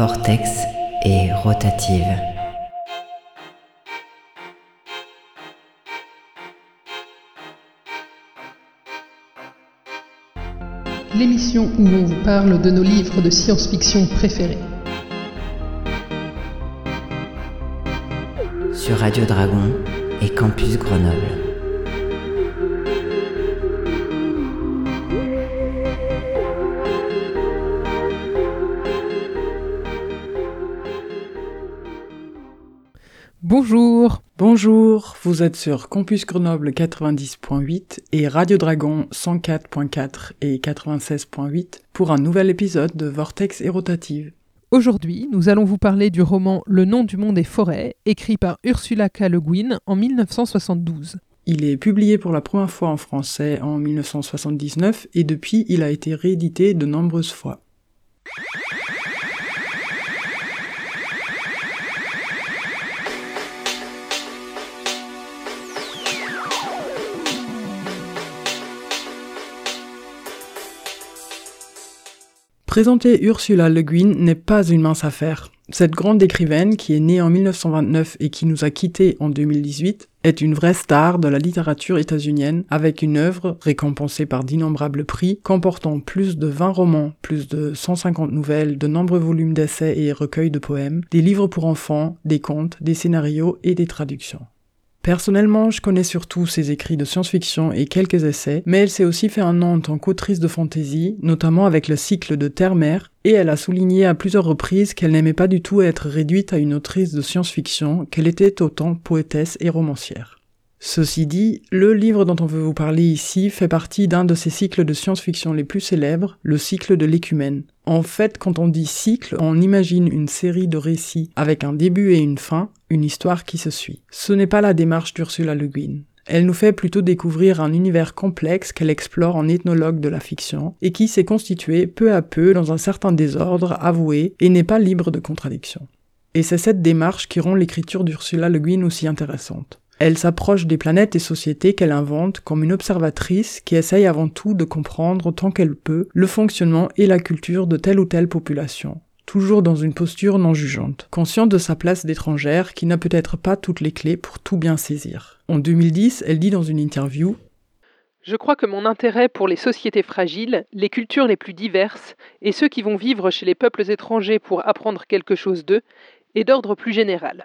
Vortex et rotative. L'émission où on vous parle de nos livres de science-fiction préférés. Sur Radio Dragon et Campus Grenoble. Bonjour, vous êtes sur Campus Grenoble 90.8 et Radio Dragon 104.4 et 96.8 pour un nouvel épisode de Vortex et rotative. Aujourd'hui, nous allons vous parler du roman Le nom du monde est forêt, écrit par Ursula K. Le Guin en 1972. Il est publié pour la première fois en français en 1979 et depuis, il a été réédité de nombreuses fois. Présenter Ursula Le Guin n'est pas une mince affaire. Cette grande écrivaine, qui est née en 1929 et qui nous a quittés en 2018, est une vraie star de la littérature états-unienne, avec une œuvre récompensée par d'innombrables prix, comportant plus de 20 romans, plus de 150 nouvelles, de nombreux volumes d'essais et recueils de poèmes, des livres pour enfants, des contes, des scénarios et des traductions. Personnellement, je connais surtout ses écrits de science-fiction et quelques essais, mais elle s'est aussi fait un nom en tant qu'autrice de fantasy, notamment avec le cycle de Terre-Mer, et elle a souligné à plusieurs reprises qu'elle n'aimait pas du tout être réduite à une autrice de science-fiction, qu'elle était autant poétesse et romancière. Ceci dit, le livre dont on veut vous parler ici fait partie d'un de ces cycles de science-fiction les plus célèbres, le cycle de l'Écumène. En fait, quand on dit cycle, on imagine une série de récits avec un début et une fin, une histoire qui se suit. Ce n'est pas la démarche d'Ursula Le Guin. Elle nous fait plutôt découvrir un univers complexe qu'elle explore en ethnologue de la fiction et qui s'est constitué peu à peu dans un certain désordre avoué et n'est pas libre de contradictions. Et c'est cette démarche qui rend l'écriture d'Ursula Le Guin aussi intéressante. Elle s'approche des planètes et sociétés qu'elle invente comme une observatrice qui essaye avant tout de comprendre autant qu'elle peut le fonctionnement et la culture de telle ou telle population, toujours dans une posture non jugeante, consciente de sa place d'étrangère qui n'a peut-être pas toutes les clés pour tout bien saisir. En 2010, elle dit dans une interview « Je crois que mon intérêt pour les sociétés fragiles, les cultures les plus diverses et ceux qui vont vivre chez les peuples étrangers pour apprendre quelque chose d'eux est d'ordre plus général.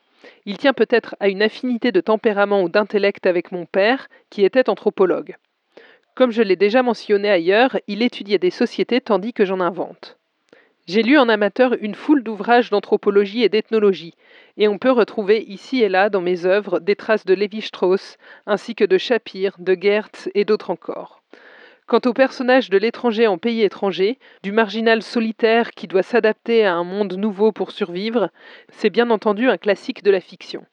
Il tient peut-être à une affinité de tempérament ou d'intellect avec mon père, qui était anthropologue. Comme je l'ai déjà mentionné ailleurs, il étudiait des sociétés tandis que j'en invente. J'ai lu en amateur une foule d'ouvrages d'anthropologie et d'ethnologie, et on peut retrouver ici et là dans mes œuvres des traces de Lévi-Strauss, ainsi que de Shapir, de Geertz et d'autres encore. Quant au personnage de l'étranger en pays étranger, du marginal solitaire qui doit s'adapter à un monde nouveau pour survivre, c'est bien entendu un classique de la fiction.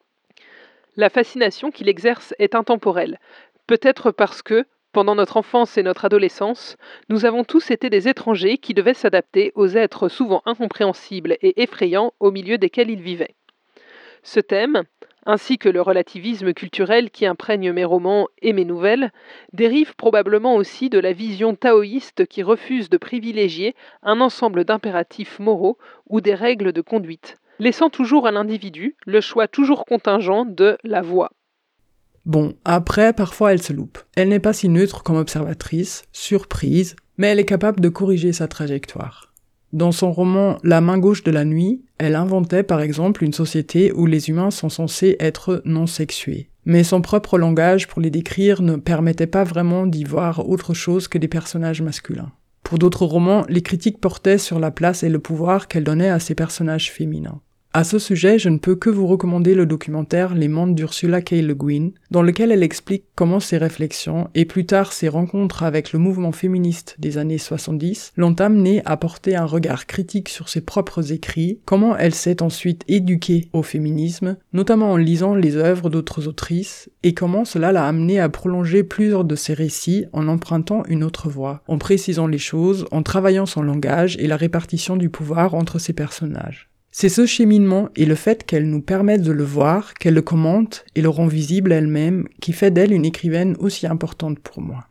La fascination qu'il exerce est intemporelle, peut-être parce que, pendant notre enfance et notre adolescence, nous avons tous été des étrangers qui devaient s'adapter aux êtres souvent incompréhensibles et effrayants au milieu desquels ils vivaient. Ce thème, ainsi que le relativisme culturel qui imprègne mes romans et mes nouvelles, dérive probablement aussi de la vision taoïste qui refuse de privilégier un ensemble d'impératifs moraux ou des règles de conduite, laissant toujours à l'individu le choix toujours contingent de la voie. Bon, après, parfois elle se loupe. Elle n'est pas si neutre comme observatrice, surprise, mais elle est capable de corriger sa trajectoire. Dans son roman La main gauche de la nuit, elle inventait par exemple une société où les humains sont censés être non sexués. Mais son propre langage pour les décrire ne permettait pas vraiment d'y voir autre chose que des personnages masculins. Pour d'autres romans, les critiques portaient sur la place et le pouvoir qu'elle donnait à ces personnages féminins. À ce sujet, je ne peux que vous recommander le documentaire Les mondes d'Ursula K. Le Guin, dans lequel elle explique comment ses réflexions, et plus tard ses rencontres avec le mouvement féministe des années 70, l'ont amenée à porter un regard critique sur ses propres écrits, comment elle s'est ensuite éduquée au féminisme, notamment en lisant les œuvres d'autres autrices, et comment cela l'a amenée à prolonger plusieurs de ses récits en empruntant une autre voie, en précisant les choses, en travaillant son langage et la répartition du pouvoir entre ses personnages. C'est ce cheminement et le fait qu'elle nous permette de le voir, qu'elle le commente et le rend visible elle-même qui fait d'elle une écrivaine aussi importante pour moi.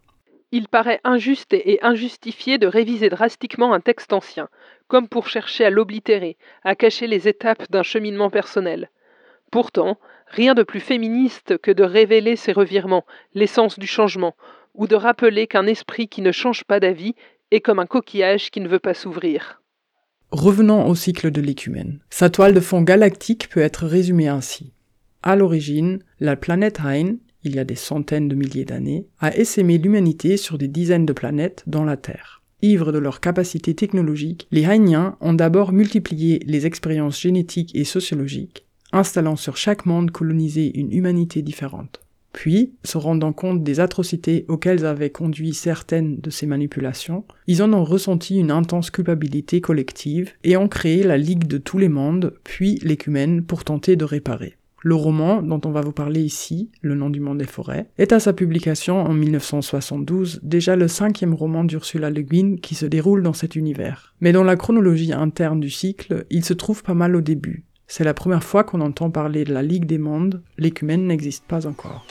Il paraît injuste et injustifié de réviser drastiquement un texte ancien, comme pour chercher à l'oblitérer, à cacher les étapes d'un cheminement personnel. Pourtant, rien de plus féministe que de révéler ces revirements, l'essence du changement, ou de rappeler qu'un esprit qui ne change pas d'avis est comme un coquillage qui ne veut pas s'ouvrir. Revenons au cycle de l'écumène. Sa toile de fond galactique peut être résumée ainsi. À l'origine, la planète Hain, il y a des centaines de milliers d'années, a essaimé l'humanité sur des dizaines de planètes, dont la Terre. Ivres de leur capacité technologique, les Hainiens ont d'abord multiplié les expériences génétiques et sociologiques, installant sur chaque monde colonisé une humanité différente. Puis, se rendant compte des atrocités auxquelles avaient conduit certaines de ces manipulations, ils en ont ressenti une intense culpabilité collective et ont créé la Ligue de tous les mondes, puis l'écumène pour tenter de réparer. Le roman, dont on va vous parler ici, Le nom du monde des forêts, est à sa publication en 1972 déjà le 5e roman d'Ursula Le Guin qui se déroule dans cet univers. Mais dans la chronologie interne du cycle, il se trouve pas mal au début. C'est la première fois qu'on entend parler de la Ligue des mondes, l'écumène n'existe pas encore.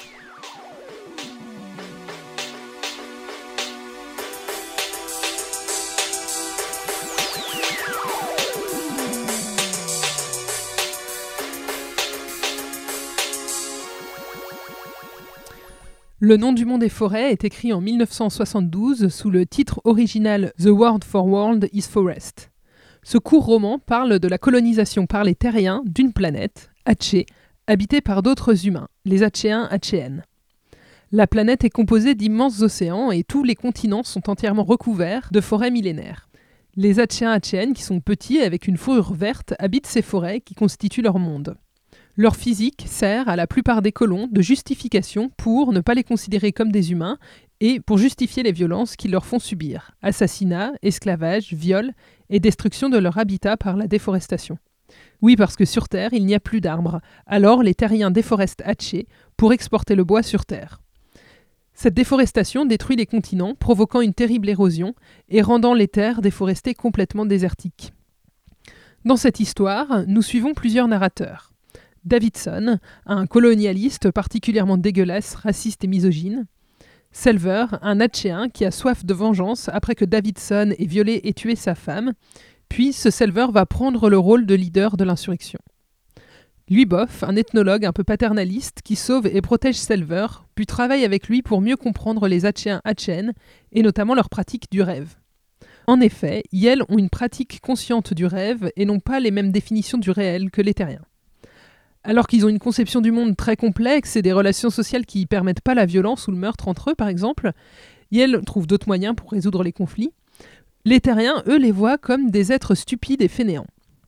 Le nom du monde des forêts est écrit en 1972 sous le titre original The Word for World is Forest. Ce court roman parle de la colonisation par les terriens d'une planète, Hatché, habitée par d'autres humains, les Hatchéens Hatchéennes. La planète est composée d'immenses océans et tous les continents sont entièrement recouverts de forêts millénaires. Les Hatchéens Hatchéennes, qui sont petits avec une fourrure verte, habitent ces forêts qui constituent leur monde. Leur physique sert à la plupart des colons de justification pour ne pas les considérer comme des humains et pour justifier les violences qu'ils leur font subir. Assassinats, esclavage, viols et destruction de leur habitat par la déforestation. Oui, parce que sur Terre, il n'y a plus d'arbres. Alors les terriens déforestent Hatché pour exporter le bois sur Terre. Cette déforestation détruit les continents, provoquant une terrible érosion et rendant les terres déforestées complètement désertiques. Dans cette histoire, nous suivons plusieurs narrateurs. Davidson, un colonialiste particulièrement dégueulasse, raciste et misogyne. Selver, un Hatchéen qui a soif de vengeance après que Davidson ait violé et tué sa femme. Puis ce Selver va prendre le rôle de leader de l'insurrection. Luboff, un ethnologue un peu paternaliste qui sauve et protège Selver, puis travaille avec lui pour mieux comprendre les Hatchéens Hatchéennes et notamment leur pratique du rêve. En effet, Yel ont une pratique consciente du rêve et n'ont pas les mêmes définitions du réel que les terriens. Alors qu'ils ont une conception du monde très complexe et des relations sociales qui ne permettent pas la violence ou le meurtre entre eux, par exemple, Yel trouve d'autres moyens pour résoudre les conflits. Les terriens, eux, les voient comme des êtres stupides et fainéants.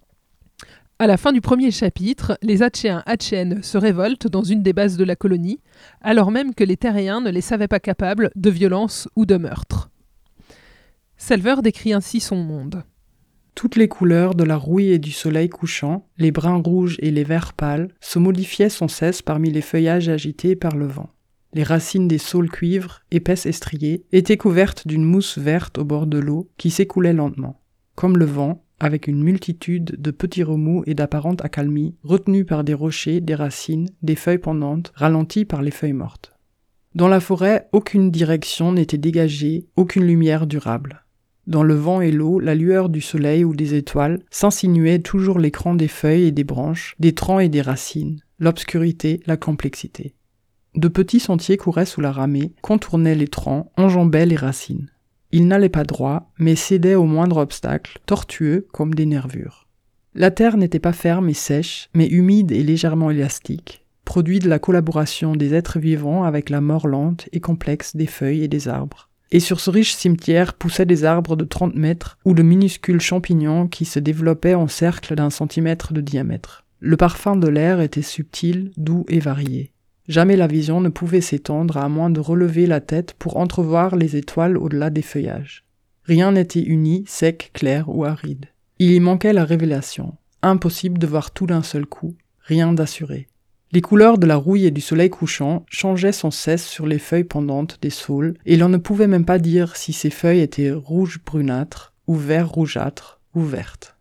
À la fin du premier chapitre, les Hatchéens Hatchéennes se révoltent dans une des bases de la colonie, alors même que les terriens ne les savaient pas capables de violence ou de meurtre. Selver décrit ainsi son monde. Toutes les couleurs de la rouille et du soleil couchant, les bruns rouges et les verts pâles, se modifiaient sans cesse parmi les feuillages agités par le vent. Les racines des saules cuivres, épaisses et striées, étaient couvertes d'une mousse verte au bord de l'eau qui s'écoulait lentement. Comme le vent, avec une multitude de petits remous et d'apparentes accalmies, retenus par des rochers, des racines, des feuilles pendantes, ralentis par les feuilles mortes. Dans la forêt, aucune direction n'était dégagée, aucune lumière durable. Dans le vent et l'eau, la lueur du soleil ou des étoiles s'insinuait toujours l'écran des feuilles et des branches, des troncs et des racines, l'obscurité, la complexité. De petits sentiers couraient sous la ramée, contournaient les troncs, enjambaient les racines. Ils n'allaient pas droit, mais cédaient au moindre obstacle, tortueux comme des nervures. La terre n'était pas ferme et sèche, mais humide et légèrement élastique, produit de la collaboration des êtres vivants avec la mort lente et complexe des feuilles et des arbres. Et sur ce riche cimetière poussaient des arbres de 30 mètres ou de minuscules champignons qui se développaient en cercle d'1 centimètre de diamètre. Le parfum de l'air était subtil, doux et varié. Jamais la vision ne pouvait s'étendre à moins de relever la tête pour entrevoir les étoiles au-delà des feuillages. Rien n'était uni, sec, clair ou aride. Il y manquait la révélation. Impossible de voir tout d'un seul coup, rien d'assuré. Les couleurs de la rouille et du soleil couchant changeaient sans cesse sur les feuilles pendantes des saules, et l'on ne pouvait même pas dire si ces feuilles étaient rouge brunâtres, ou vert rougeâtres, ou vertes.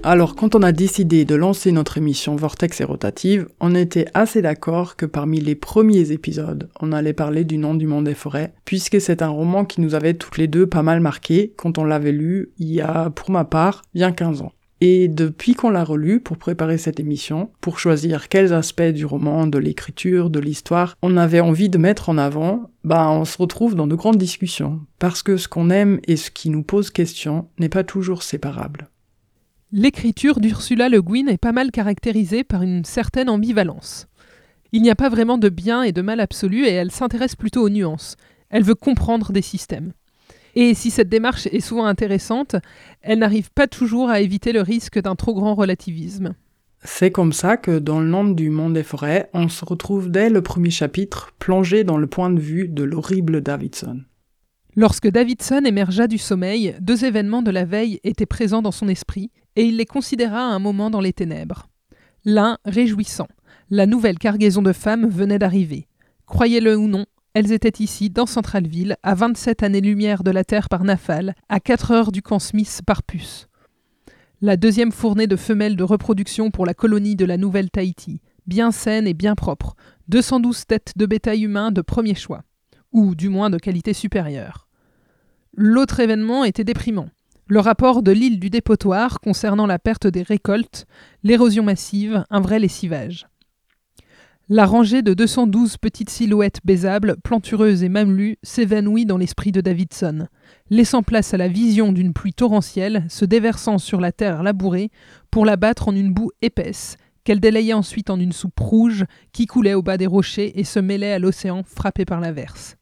Alors, quand on a décidé de lancer notre émission Vortex et Rotative, on était assez d'accord que parmi les premiers épisodes, on allait parler du Nom du monde des forêts, puisque c'est un roman qui nous avait toutes les deux pas mal marqué quand on l'avait lu il y a, pour ma part, bien 15 ans. Et depuis qu'on l'a relu pour préparer cette émission, pour choisir quels aspects du roman, de l'écriture, de l'histoire, on avait envie de mettre en avant, on se retrouve dans de grandes discussions, parce que ce qu'on aime et ce qui nous pose question n'est pas toujours séparable. L'écriture d'Ursula Le Guin est pas mal caractérisée par une certaine ambivalence. Il n'y a pas vraiment de bien et de mal absolu et elle s'intéresse plutôt aux nuances. Elle veut comprendre des systèmes. Et si cette démarche est souvent intéressante, elle n'arrive pas toujours à éviter le risque d'un trop grand relativisme. C'est comme ça que dans Le Nom du monde des forêts, on se retrouve dès le premier chapitre plongé dans le point de vue de l'horrible Davidson. Lorsque Davidson émergea du sommeil, 2 événements de la veille étaient présents dans son esprit, et il les considéra un moment dans les ténèbres. L'un réjouissant. La nouvelle cargaison de femmes venait d'arriver. Croyez-le ou non, elles étaient ici, dans Centralville, à 27 années-lumière de la Terre par Nafal, à 4 heures du camp Smith par puce. La deuxième fournée de femelles de reproduction pour la colonie de la Nouvelle-Tahiti, bien saine et bien propre, 212 têtes de bétail humain de premier choix, ou du moins de qualité supérieure. L'autre événement était déprimant. Le rapport de l'île du Dépotoir concernant la perte des récoltes, l'érosion massive, un vrai lessivage. La rangée de 212 petites silhouettes baisables, plantureuses et mamelues s'évanouit dans l'esprit de Davidson, laissant place à la vision d'une pluie torrentielle se déversant sur la terre labourée pour la battre en une boue épaisse, qu'elle délayait ensuite en une soupe rouge qui coulait au bas des rochers et se mêlait à l'océan frappé par l'averse.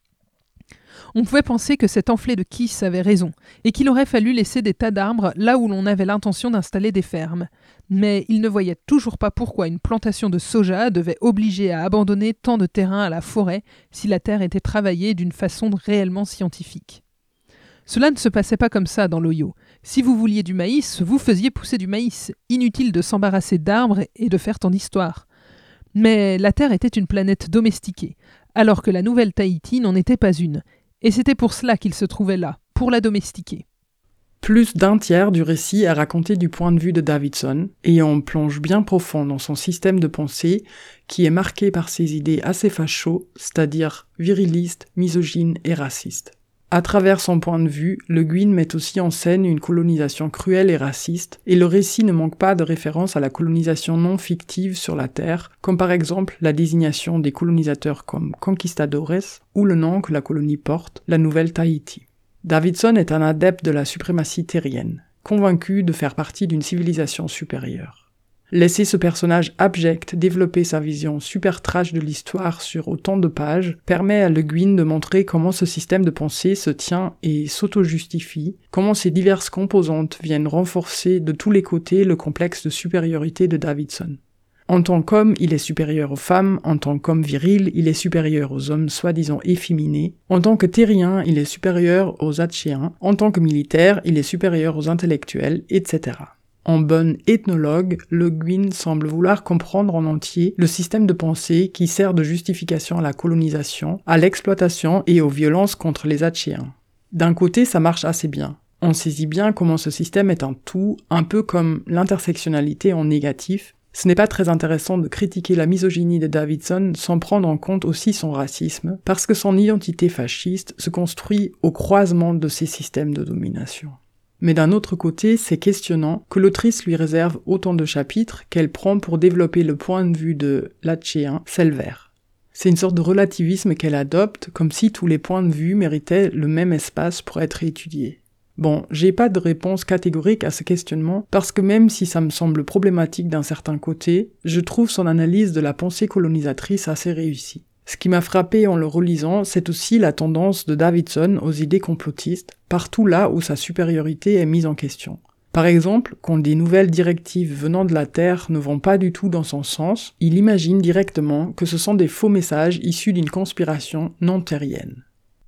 On pouvait penser que cet enflé de Kiss avait raison, et qu'il aurait fallu laisser des tas d'arbres là où l'on avait l'intention d'installer des fermes. Mais il ne voyait toujours pas pourquoi une plantation de soja devait obliger à abandonner tant de terrain à la forêt si la terre était travaillée d'une façon réellement scientifique. Cela ne se passait pas comme ça dans l'Ohio. Si vous vouliez du maïs, vous faisiez pousser du maïs. Inutile de s'embarrasser d'arbres et de faire tant d'histoires. Mais la Terre était une planète domestiquée, alors que la Nouvelle-Tahiti n'en était pas une. Et c'était pour cela qu'il se trouvait là, pour la domestiquer. Plus d'un tiers du récit est raconté du point de vue de Davidson, et on plonge bien profond dans son système de pensée qui est marqué par ses idées assez facho, c'est-à-dire virilistes, misogynes et racistes. À travers son point de vue, Le Guin met aussi en scène une colonisation cruelle et raciste, et le récit ne manque pas de références à la colonisation non fictive sur la Terre, comme par exemple la désignation des colonisateurs comme conquistadores, ou le nom que la colonie porte, la Nouvelle-Tahiti. Davidson est un adepte de la suprématie terrienne, convaincu de faire partie d'une civilisation supérieure. Laisser ce personnage abject développer sa vision super trash de l'histoire sur autant de pages permet à Le Guin de montrer comment ce système de pensée se tient et s'auto-justifie, comment ces diverses composantes viennent renforcer de tous les côtés le complexe de supériorité de Davidson. En tant qu'homme, il est supérieur aux femmes, en tant qu'homme viril, il est supérieur aux hommes soi-disant efféminés, en tant que terrien, il est supérieur aux Atchéens, en tant que militaire, il est supérieur aux intellectuels, etc. En bon ethnologue, Le Guin semble vouloir comprendre en entier le système de pensée qui sert de justification à la colonisation, à l'exploitation et aux violences contre les Atchéens. D'un côté, ça marche assez bien. On saisit bien comment ce système est un tout, un peu comme l'intersectionnalité en négatif. Ce n'est pas très intéressant de critiquer la misogynie de Davidson sans prendre en compte aussi son racisme, parce que son identité fasciste se construit au croisement de ces systèmes de domination. Mais d'un autre côté, c'est questionnant que l'autrice lui réserve autant de chapitres qu'elle prend pour développer le point de vue de l'Atchéen Selver. C'est une sorte de relativisme qu'elle adopte, comme si tous les points de vue méritaient le même espace pour être étudiés. Bon, j'ai pas de réponse catégorique à ce questionnement, parce que même si ça me semble problématique d'un certain côté, je trouve son analyse de la pensée colonisatrice assez réussie. Ce qui m'a frappé en le relisant, c'est aussi la tendance de Davidson aux idées complotistes, partout là où sa supériorité est mise en question. Par exemple, quand des nouvelles directives venant de la Terre ne vont pas du tout dans son sens, il imagine directement que ce sont des faux messages issus d'une conspiration non terrienne.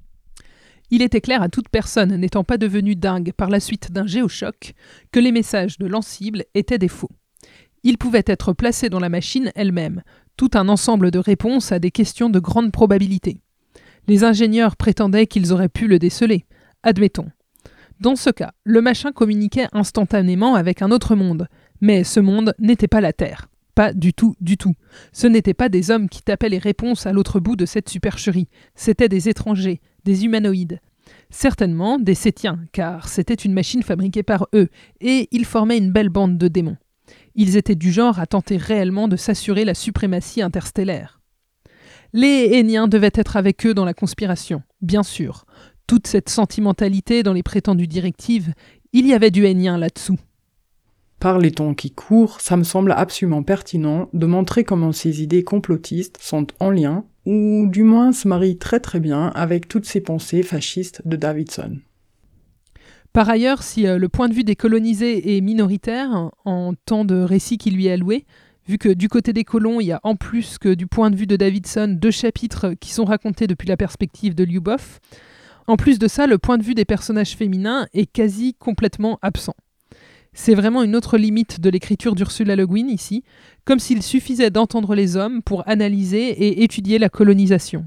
Il était clair à toute personne n'étant pas devenue dingue par la suite d'un géochoc que les messages de l'Ancible étaient des faux. Ils pouvaient être placés dans la machine elle-même, tout un ensemble de réponses à des questions de grande probabilité. Les ingénieurs prétendaient qu'ils auraient pu le déceler. Admettons. Dans ce cas, le machin communiquait instantanément avec un autre monde, mais ce monde n'était pas la Terre. Pas du tout, du tout. Ce n'étaient pas des hommes qui tapaient les réponses à l'autre bout de cette supercherie. C'étaient des étrangers, des humanoïdes. Certainement des Sétiens, car c'était une machine fabriquée par eux, et ils formaient une belle bande de démons. Ils étaient du genre à tenter réellement de s'assurer la suprématie interstellaire. Les Héniens devaient être avec eux dans la conspiration, bien sûr. Toute cette sentimentalité dans les prétendues directives, il y avait du Hénien là-dessous. Par les temps qui courent, ça me semble absolument pertinent de montrer comment ces idées complotistes sont en lien, ou du moins se marient très très bien avec toutes ces pensées fascistes de Davidson. Par ailleurs, si le point de vue des colonisés est minoritaire en temps de récit qui lui est alloué, vu que du côté des colons, il y a en plus que du point de vue de Davidson 2 chapitres qui sont racontés depuis la perspective de Lyubov, en plus de ça, le point de vue des personnages féminins est quasi complètement absent. C'est vraiment une autre limite de l'écriture d'Ursula Le Guin ici, comme s'il suffisait d'entendre les hommes pour analyser et étudier la colonisation.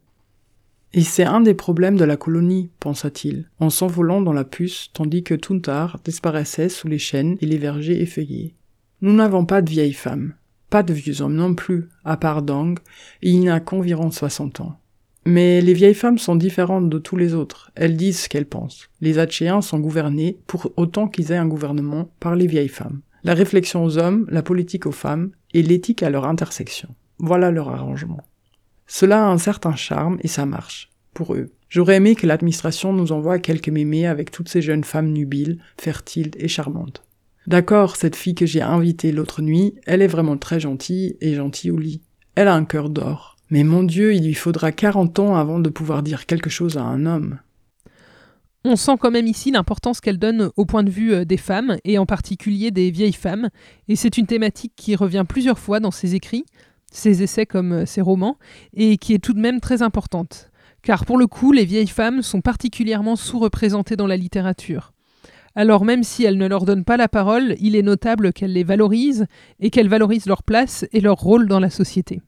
Et c'est un des problèmes de la colonie, pensa-t-il, en s'envolant dans la puce tandis que Tuntar disparaissait sous les chênes et les vergers effeuillés. Nous n'avons pas de vieilles femmes, pas de vieux hommes non plus, à part Dang, et il n'a qu'environ 60 ans. Mais les vieilles femmes sont différentes de tous les autres, elles disent ce qu'elles pensent. Les Hatchéens sont gouvernés, pour autant qu'ils aient un gouvernement, par les vieilles femmes. La réflexion aux hommes, la politique aux femmes, et l'éthique à leur intersection. Voilà leur arrangement. Cela a un certain charme, et ça marche, pour eux. J'aurais aimé que l'administration nous envoie quelques mémés avec toutes ces jeunes femmes nubiles, fertiles et charmantes. D'accord, cette fille que j'ai invitée l'autre nuit, elle est vraiment très gentille, et gentille au lit. Elle a un cœur d'or. Mais mon Dieu, il lui faudra 40 ans avant de pouvoir dire quelque chose à un homme. On sent quand même ici l'importance qu'elle donne au point de vue des femmes, et en particulier des vieilles femmes, et c'est une thématique qui revient plusieurs fois dans ses écrits, ses essais comme ses romans, et qui est tout de même très importante. Car pour le coup, les vieilles femmes sont particulièrement sous-représentées dans la littérature. Alors même si elle ne leur donne pas la parole, il est notable qu'elle les valorise, et qu'elles valorisent leur place et leur rôle dans la société.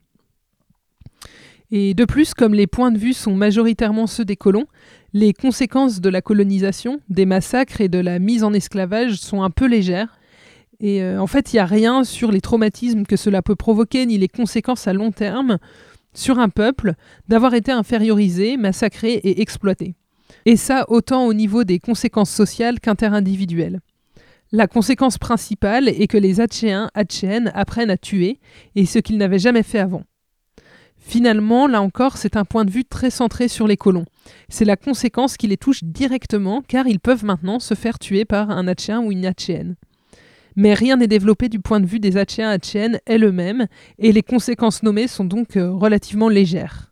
Et de plus, comme les points de vue sont majoritairement ceux des colons, les conséquences de la colonisation, des massacres et de la mise en esclavage sont un peu légères. Et en fait, il n'y a rien sur les traumatismes que cela peut provoquer, ni les conséquences à long terme sur un peuple d'avoir été infériorisé, massacré et exploité. Et ça, autant au niveau des conséquences sociales qu'interindividuelles. La conséquence principale est que les Hatchéens, Hatchéennes apprennent à tuer, et ce qu'ils n'avaient jamais fait avant. Finalement, là encore, c'est un point de vue très centré sur les colons. C'est la conséquence qui les touche directement, car ils peuvent maintenant se faire tuer par un Hatchéen ou une Hatchéenne. Mais rien n'est développé du point de vue des Hatchéens Hatchéennes elles-mêmes, et les conséquences nommées sont donc relativement légères.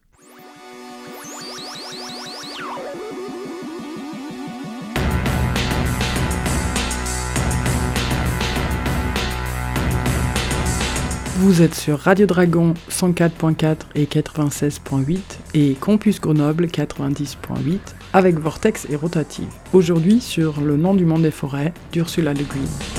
Vous êtes sur Radio Dragon 104.4 et 96.8 et Campus Grenoble 90.8 avec Vortex et Rotative. Aujourd'hui sur Le nom du monde des forêts d'Ursula Le Guin.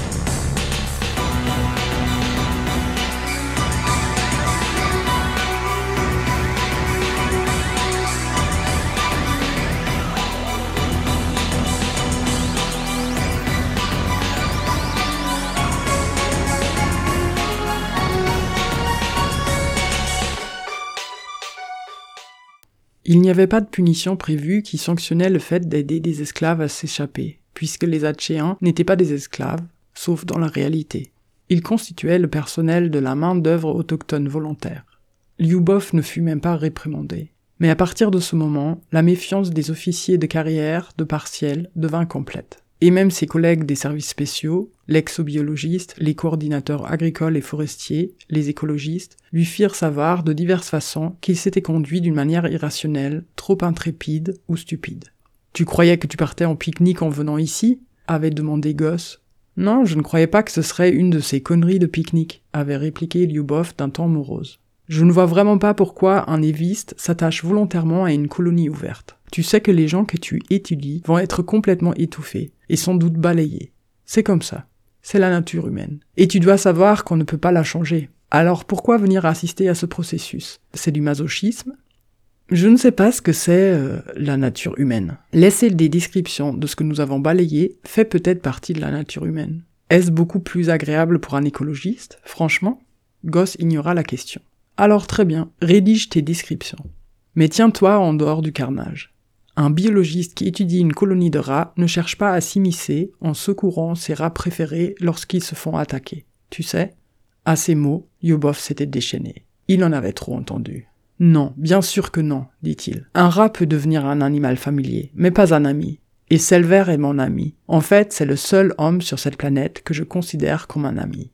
Il n'y avait pas de punition prévue qui sanctionnait le fait d'aider des esclaves à s'échapper, puisque les Hatchéens n'étaient pas des esclaves, sauf dans la réalité. Ils constituaient le personnel de la main-d'œuvre autochtone volontaire. Lyubov ne fut même pas réprimandé. Mais à partir de ce moment, la méfiance des officiers de carrière, de partiel, devint complète. Et même ses collègues des services spéciaux, l'exobiologiste, les coordinateurs agricoles et forestiers, les écologistes, lui firent savoir de diverses façons qu'il s'était conduit d'une manière irrationnelle, trop intrépide ou stupide. « Tu croyais que tu partais en pique-nique en venant ici ?» avait demandé Gosse. « Non, je ne croyais pas que ce serait une de ces conneries de pique-nique » avait répliqué Lyubov d'un ton morose. « Je ne vois vraiment pas pourquoi un éviste s'attache volontairement à une colonie ouverte. Tu sais que les gens que tu étudies vont être complètement étouffés et sans doute balayés. C'est comme ça. C'est la nature humaine. Et tu dois savoir qu'on ne peut pas la changer. Alors pourquoi venir assister à ce processus ? C'est du masochisme ? Je ne sais pas ce que c'est la nature humaine. Laisser des descriptions de ce que nous avons balayé fait peut-être partie de la nature humaine. Est-ce beaucoup plus agréable pour un écologiste ? Franchement, Goss ignora la question. Alors très bien, rédige tes descriptions. Mais tiens-toi en dehors du carnage. Un biologiste qui étudie une colonie de rats ne cherche pas à s'immiscer en secourant ses rats préférés lorsqu'ils se font attaquer. Tu sais ? À ces mots, Lyubov s'était déchaîné. Il en avait trop entendu. Non, bien sûr que non, dit-il. Un rat peut devenir un animal familier, mais pas un ami. Et Selver est mon ami. En fait, c'est le seul homme sur cette planète que je considère comme un ami.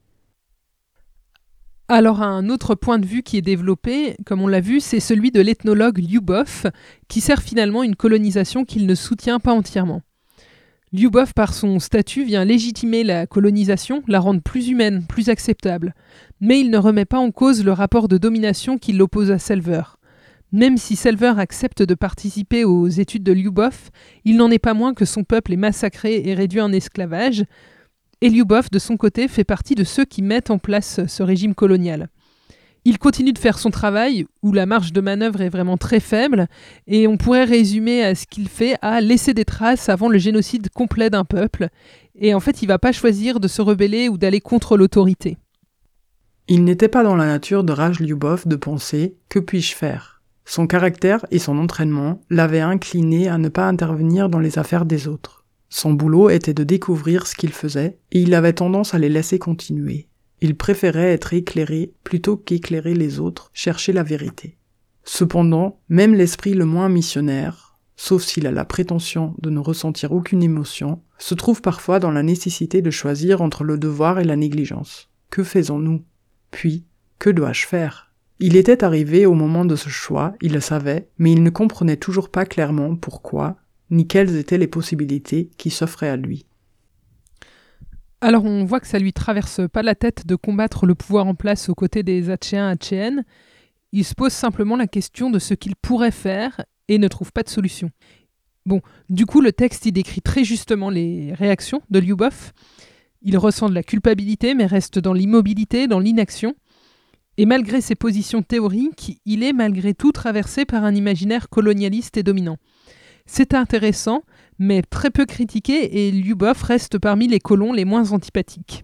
Alors un autre point de vue qui est développé, comme on l'a vu, c'est celui de l'ethnologue Lyubov, qui sert finalement une colonisation qu'il ne soutient pas entièrement. Lyubov, par son statut, vient légitimer la colonisation, la rendre plus humaine, plus acceptable. Mais il ne remet pas en cause le rapport de domination qui l'oppose à Selver. Même si Selver accepte de participer aux études de Lyubov, il n'en est pas moins que son peuple est massacré et réduit en esclavage. Et Lyubov, de son côté, fait partie de ceux qui mettent en place ce régime colonial. Il continue de faire son travail, où la marge de manœuvre est vraiment très faible, et on pourrait résumer à ce qu'il fait à laisser des traces avant le génocide complet d'un peuple. Et en fait, il ne va pas choisir de se rebeller ou d'aller contre l'autorité. Il n'était pas dans la nature de Raj Lyubov de penser « que puis-je faire ?» Son caractère et son entraînement l'avaient incliné à ne pas intervenir dans les affaires des autres. Son boulot était de découvrir ce qu'il faisait, et il avait tendance à les laisser continuer. Il préférait être éclairé plutôt qu'éclairer les autres, chercher la vérité. Cependant, même l'esprit le moins missionnaire, sauf s'il a la prétention de ne ressentir aucune émotion, se trouve parfois dans la nécessité de choisir entre le devoir et la négligence. Que faisons-nous ? Puis, que dois-je faire ? Il était arrivé au moment de ce choix, il le savait, mais il ne comprenait toujours pas clairement pourquoi, ni quelles étaient les possibilités qui s'offraient à lui. Alors on voit que ça lui traverse pas la tête de combattre le pouvoir en place aux côtés des Hatchéens. Il se pose simplement la question de ce qu'il pourrait faire et ne trouve pas de solution. Bon, du coup le texte il décrit très justement les réactions de Lyubov. Il ressent de la culpabilité mais reste dans l'immobilité, dans l'inaction. Et malgré ses positions théoriques, il est malgré tout traversé par un imaginaire colonialiste et dominant. C'est intéressant, mais très peu critiqué, et Lyubov reste parmi les colons les moins antipathiques.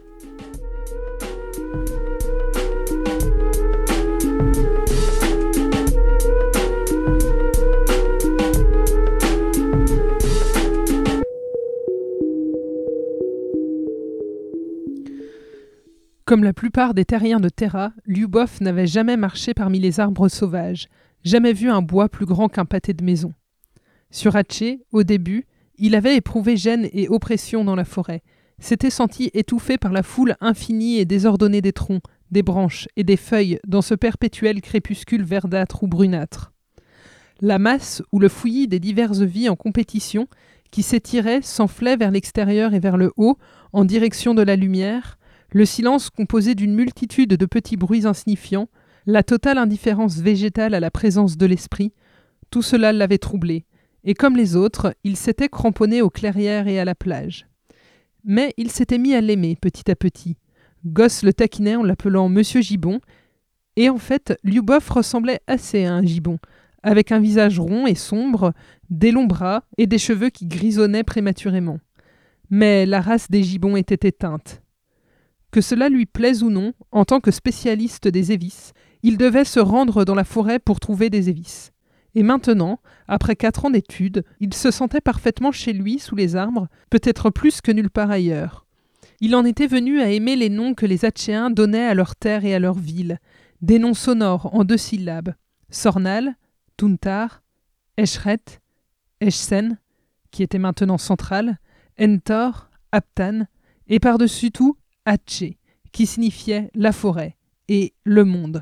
Comme la plupart des terriens de Terra, Lyubov n'avait jamais marché parmi les arbres sauvages, jamais vu un bois plus grand qu'un pâté de maison. Sur Hatché, au début, il avait éprouvé gêne et oppression dans la forêt, s'était senti étouffé par la foule infinie et désordonnée des troncs, des branches et des feuilles dans ce perpétuel crépuscule verdâtre ou brunâtre. La masse ou le fouillis des diverses vies en compétition qui s'étiraient s'enflaient vers l'extérieur et vers le haut, en direction de la lumière, le silence composé d'une multitude de petits bruits insignifiants, la totale indifférence végétale à la présence de l'esprit, tout cela l'avait troublé. Et comme les autres, il s'était cramponné aux clairières et à la plage. Mais il s'était mis à l'aimer petit à petit. Goss le taquinait en l'appelant Monsieur Gibbon, et en fait, Lyubov ressemblait assez à un gibbon, avec un visage rond et sombre, des longs bras et des cheveux qui grisonnaient prématurément. Mais la race des gibbons était éteinte. Que cela lui plaise ou non, en tant que spécialiste des évis, il devait se rendre dans la forêt pour trouver des évis. Et maintenant, après 4 ans d'études, il se sentait parfaitement chez lui sous les arbres, peut-être plus que nulle part ailleurs. Il en était venu à aimer les noms que les Hatchéens donnaient à leurs terres et à leurs villes, des noms sonores en 2 syllabes, Sornal, Tuntar, Eshret, Eshsen, qui était maintenant central, Entor, Aptan, et par-dessus tout, Hatché, qui signifiait la forêt et le monde.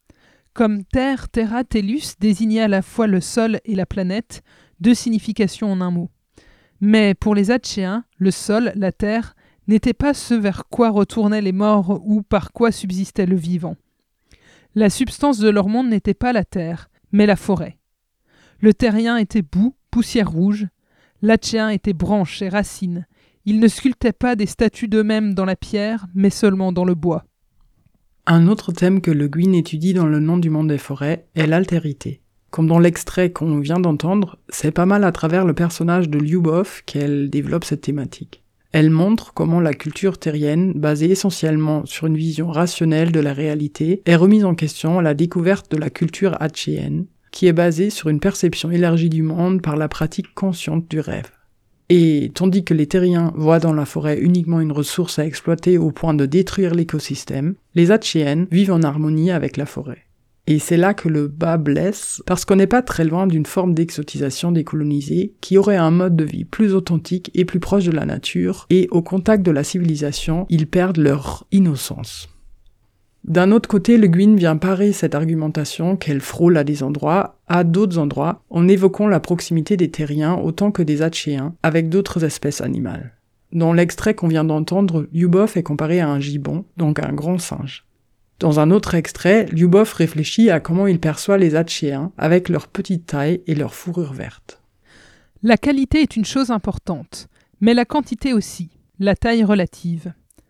Comme terre, terra, tellus désignait à la fois le sol et la planète, 2 significations en un mot. Mais pour les Hatchéens, le sol, la terre, n'étaient pas ce vers quoi retournaient les morts ou par quoi subsistait le vivant. La substance de leur monde n'était pas la terre, mais la forêt. Le terrien était boue, poussière rouge, l'Hatchéen était branches et racines. Ils ne sculptaient pas des statues d'eux-mêmes dans la pierre, mais seulement dans le bois. Un autre thème que Le Guin étudie dans Le nom du monde des forêts est l'altérité. Comme dans l'extrait qu'on vient d'entendre, c'est pas mal à travers le personnage de Lyubov qu'elle développe cette thématique. Elle montre comment la culture terrienne, basée essentiellement sur une vision rationnelle de la réalité, est remise en question à la découverte de la culture hatchéenne, qui est basée sur une perception élargie du monde par la pratique consciente du rêve. Et tandis que les terriens voient dans la forêt uniquement une ressource à exploiter au point de détruire l'écosystème, les hatchéennes vivent en harmonie avec la forêt. Et c'est là que le bas blesse, parce qu'on n'est pas très loin d'une forme d'exotisation des colonisés qui aurait un mode de vie plus authentique et plus proche de la nature, et au contact de la civilisation, ils perdent leur innocence. D'un autre côté, Le Guin vient parer cette argumentation qu'elle frôle à des endroits, à d'autres endroits, en évoquant la proximité des terriens autant que des hatchéens avec d'autres espèces animales. Dans l'extrait qu'on vient d'entendre, Lyubov est comparé à un gibbon, donc à un grand singe. Dans un autre extrait, Lyubov réfléchit à comment il perçoit les hatchéens avec leur petite taille et leur fourrure verte. La qualité est une chose importante, mais la quantité aussi, la taille relative.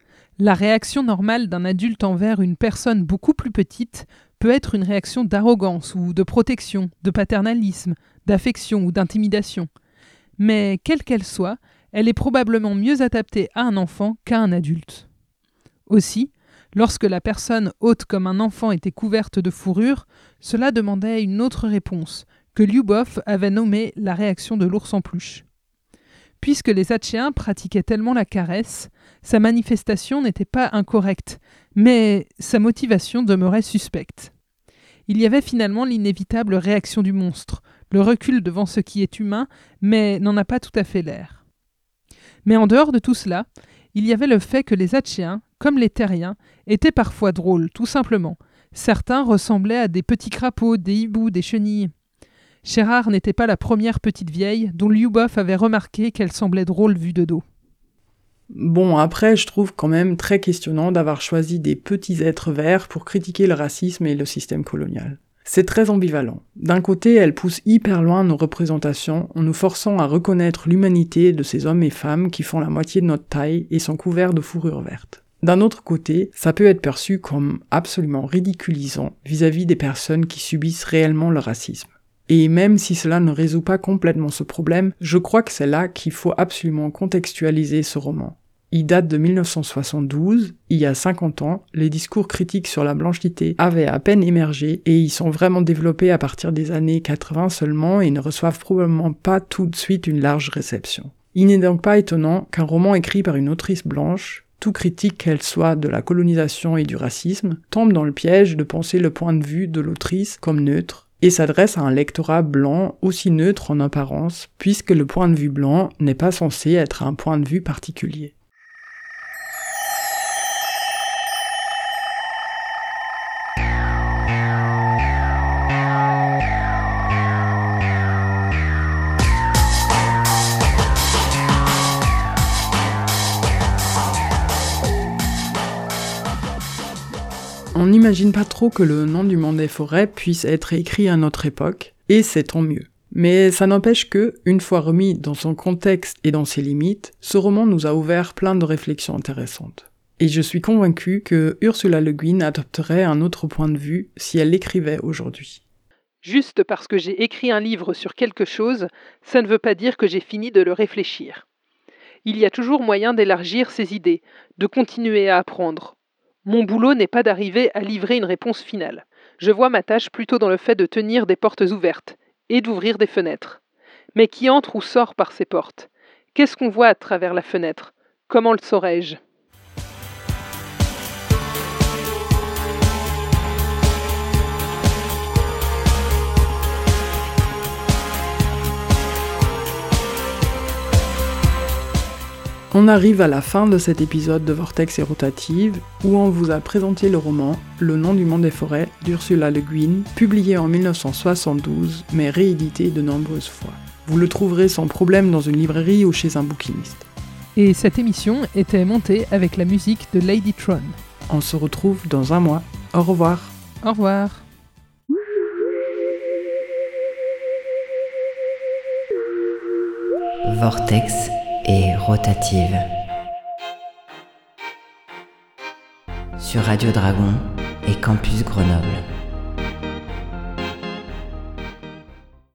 La réaction normale d'un adulte envers une personne beaucoup plus petite peut être une réaction d'arrogance ou de protection, de paternalisme, d'affection ou d'intimidation. Mais quelle qu'elle soit, elle est probablement mieux adaptée à un enfant qu'à un adulte. Aussi, lorsque la personne haute comme un enfant était couverte de fourrure, cela demandait une autre réponse, que Lyubov avait nommée la réaction de l'ours en peluche. Puisque les hatchéens pratiquaient tellement la caresse, sa manifestation n'était pas incorrecte, mais sa motivation demeurait suspecte. Il y avait finalement l'inévitable réaction du monstre, le recul devant ce qui est humain, mais n'en a pas tout à fait l'air. Mais en dehors de tout cela, il y avait le fait que les hatchéens, comme les terriens, étaient parfois drôles, tout simplement. Certains ressemblaient à des petits crapauds, des hiboux, des chenilles. Chérard n'était pas la première petite vieille dont Lyubov avait remarqué qu'elle semblait drôle vue de dos. Bon, après, je trouve quand même très questionnant d'avoir choisi des petits êtres verts pour critiquer le racisme et le système colonial. C'est très ambivalent. D'un côté, elle pousse hyper loin nos représentations en nous forçant à reconnaître l'humanité de ces hommes et femmes qui font la moitié de notre taille et sont couverts de fourrure verte. D'un autre côté, ça peut être perçu comme absolument ridiculisant vis-à-vis des personnes qui subissent réellement le racisme. Et même si cela ne résout pas complètement ce problème, je crois que c'est là qu'il faut absolument contextualiser ce roman. Il date de 1972, il y a 50 ans, les discours critiques sur la blanchité avaient à peine émergé et ils sont vraiment développés à partir des années 80 seulement et ne reçoivent probablement pas tout de suite une large réception. Il n'est donc pas étonnant qu'un roman écrit par une autrice blanche, tout critique qu'elle soit de la colonisation et du racisme, tombe dans le piège de penser le point de vue de l'autrice comme neutre, et s'adresse à un lectorat blanc aussi neutre en apparence, puisque le point de vue blanc n'est pas censé être un point de vue particulier. On n'imagine pas trop que le nom du monde des forêts puisse être écrit à notre époque, et c'est tant mieux. Mais ça n'empêche que, une fois remis dans son contexte et dans ses limites, ce roman nous a ouvert plein de réflexions intéressantes. Et je suis convaincue que Ursula Le Guin adopterait un autre point de vue si elle l'écrivait aujourd'hui. Juste parce que j'ai écrit un livre sur quelque chose, ça ne veut pas dire que j'ai fini de le réfléchir. Il y a toujours moyen d'élargir ses idées, de continuer à apprendre. Mon boulot n'est pas d'arriver à livrer une réponse finale. Je vois ma tâche plutôt dans le fait de tenir des portes ouvertes et d'ouvrir des fenêtres. Mais qui entre ou sort par ces portes ? Qu'est-ce qu'on voit à travers la fenêtre ? Comment le saurais-je ? On arrive à la fin de cet épisode de Vortex et Rotative, où on vous a présenté le roman Le nom du monde des forêts d'Ursula Le Guin, publié en 1972, mais réédité de nombreuses fois. Vous le trouverez sans problème dans une librairie ou chez un bouquiniste. Et cette émission était montée avec la musique de Lady Tron. On se retrouve dans un mois. Au revoir. Au revoir. Vortex et Rotative. Sur Radio Dragon et Campus Grenoble.